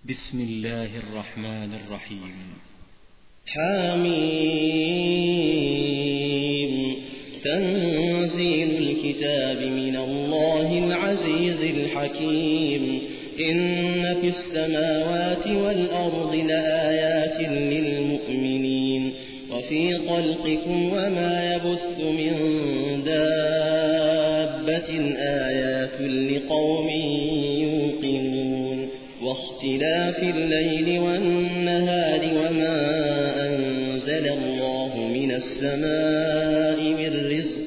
بسم الله الرحمن الرحيم. حميم. تنزيل الكتاب من الله العزيز الحكيم. إن في السماوات والأرض لآيات للمؤمنين وفي خلقكم وما يبث من دابة آيات لقوم يوقنون. واختلاف الليل والنهار وما أنزل الله من السماء من رزق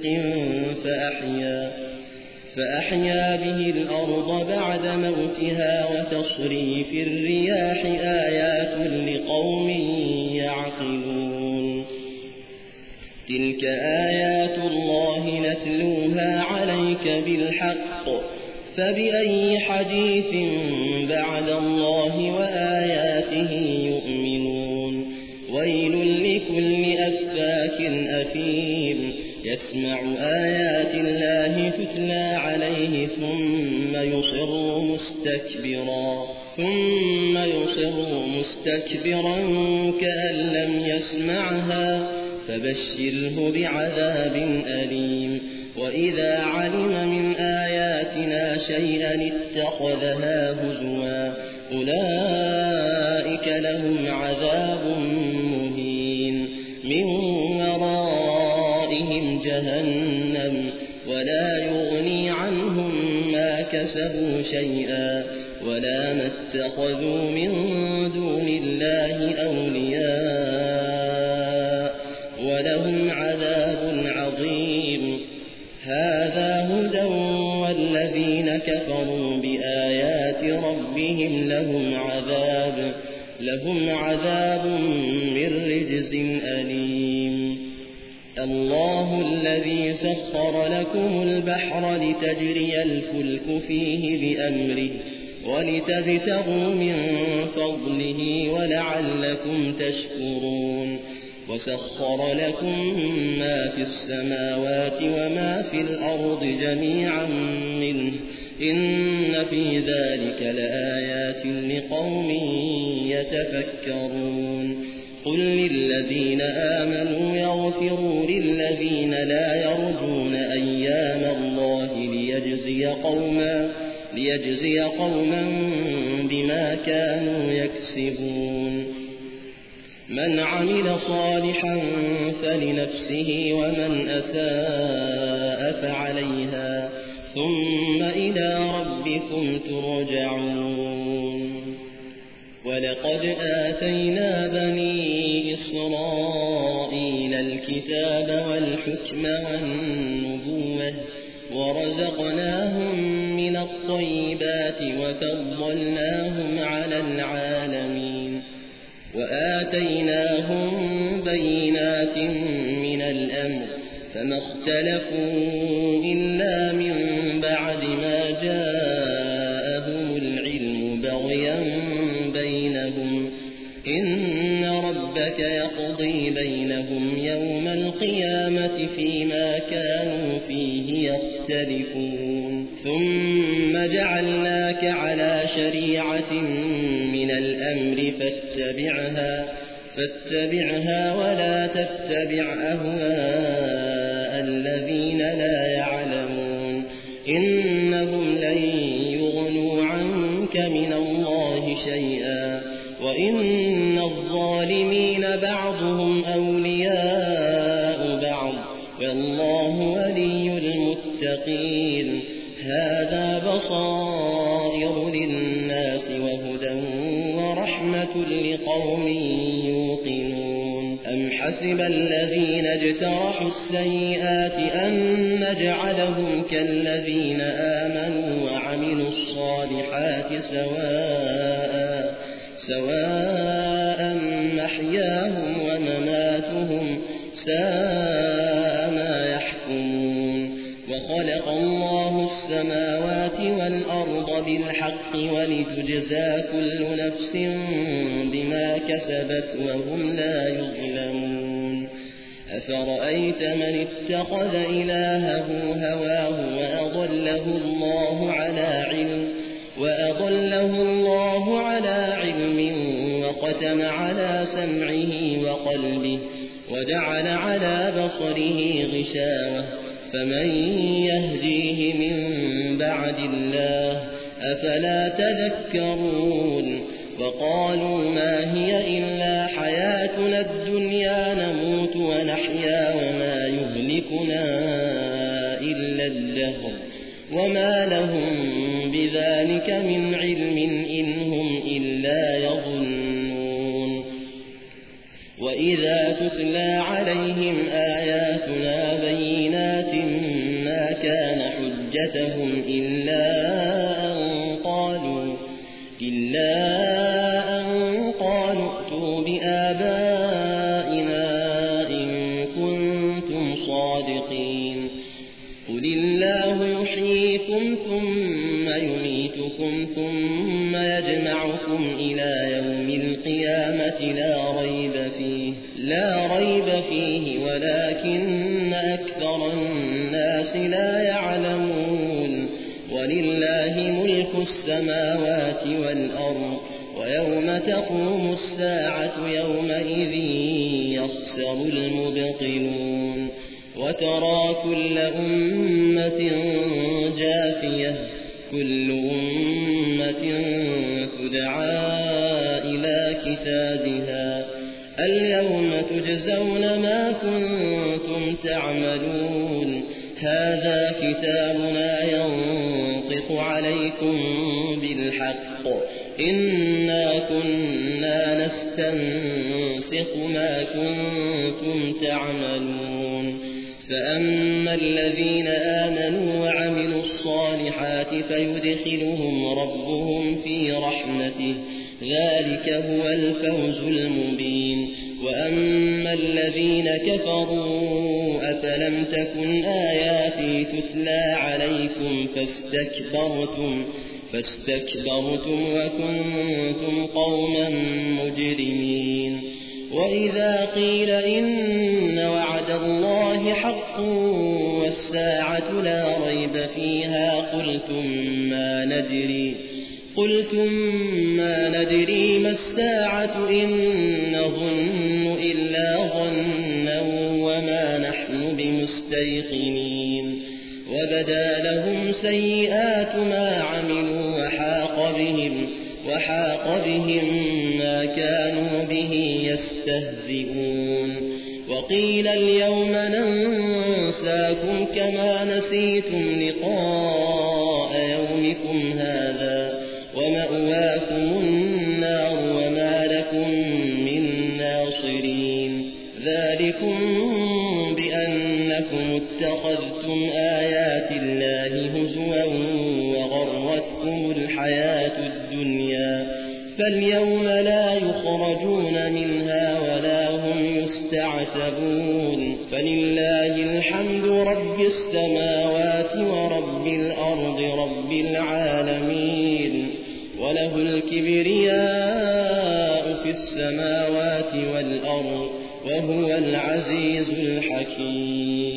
فأحيا به الأرض بعد موتها وتصريف الرياح آيات لقوم يعقلون. تلك آيات الله نتلوها عليك بالحق فبأي حديث بعد الله وآياته يؤمنون. ويل لكل أفاك أثيم يسمع آيات الله تتلى عليه ثم يصر مستكبرا كأن لم يسمعها فبشره بعذاب أليم. وإذا علم من آياتنا شيئا اتخذها هزوا أولئك لهم عذاب مهين. من ورائهم جهنم ولا يغني عنهم ما كسبوا شيئا ولا ما اتخذوا من دون الله أولياء ولهم عذاب عظيم. هذا هدى والذين كفروا بآيات ربهم لهم عذاب من رجز أليم. الله الذي سخر لكم البحر لتجري الفلك فيه بأمره ولتبتغوا من فضله ولعلكم تشكرون. وسخر لكم ما في السماوات وما في الأرض جميعا منه إن في ذلك لآيات لقوم يتفكرون. قل للذين آمنوا يغفروا للذين لا يرجون أيام الله ليجزي قوما بما كانوا يكسبون. من عمل صالحا فلنفسه ومن أساء فعليها ثم إلى ربكم ترجعون. ولقد آتينا بني إسرائيل الكتاب والحكم والنبوة ورزقناهم من الطيبات وفضلناهم على العالمين وآتيناهم بينات من الأمر فما اختلفوا إلا من بعد ما جاءهم العلم بغيا بينهم. إن ربك يقضي بينهم يوم القيامة فيما كانوا فيه يختلفون. ثم جعلناك على شريعة من الأمر فاتبعها ولا تتبع أهواء الذين لا يعلمون. إنهم لن يغنوا عنك من الله شيئا وإن الظالمين بعضهم أولياء بعض والله ولي المتقين. هذا بصائر للناس وهدى ورحمة لقوم يوقنون. أم حسب الذين اجترحوا السيئات أن نجعلهم كالذين آمنوا وعملوا الصالحات سواء محياهم ومماتهم ساء ما يحكمون. وخلق الله السماوات والأرض بالحق ولتجزى كل نفس بما كسبت وهم لا يظلمون. أفرأيت من اتخذ إلهه هواه وأضله الله على علم وختم على سمعه وقلبه وجعل على بصره غشاوة فمن يهديه من بعد الله أفلا تذكرون وقالوا ما هي إلا حياتنا الدنيا نموت ونحيا وما يهلكنا إلا الدهر وما لهم بذلك من علم إن هم إلا يظنون وإذا تتلى عليهم آياتنا بينات ما كان حجتهم إلا أن قالوا ائتوا بآبائنا إن كنتم صادقين قل الله يحييكم ثم يميتكم ثم يجمعكم إلى يوم القيامة لا ريب فيه ولكن أكثر الناس لا يعلمون ولله ملك السماوات والأرض ويوم تقوم الساعة يومئذ يخسر المبطلون وترى كل أمة جاثية كل أمة تدعى إلى كتابها اليوم تجزون ما كنتم تعملون هذا كتابنا ينطق عليكم بالحق إنا كنا نستنسخ ما كنتم تعملون فأما الذين آمنوا وعملوا الصالحات فيدخلهم ربهم في رحمته ذلك هو الفوز المبين وأما الذين كفروا أفلم تكن آياتي تتلى عليكم فاستكبرتم وكنتم قوما مجرمين وإذا قيل إن وعد الله حق والساعة لا ريب فيها قلتم ما ندري ما الساعة إن نظن إلا ظنا وما نحن بمستيقنين وبدا لهم سيئات ما عملوا وحاق بهم ما كانوا به يستهزئون وقيل اليوم ننساكم كما نسيتم لقاء يومكم هذا ومأواكم النار وما لكم من ناصرين ذلكم بأنكم اتخذتم آيات الله هزوا وغرتكم الحياة الدنيا فاليوم لا يخرجون منها ولا هم يستعتبون فلله الحمد رب السماوات ورب الأرض رب العالمين وله الكبرياء في السماوات والأرض وهو العزيز الحكيم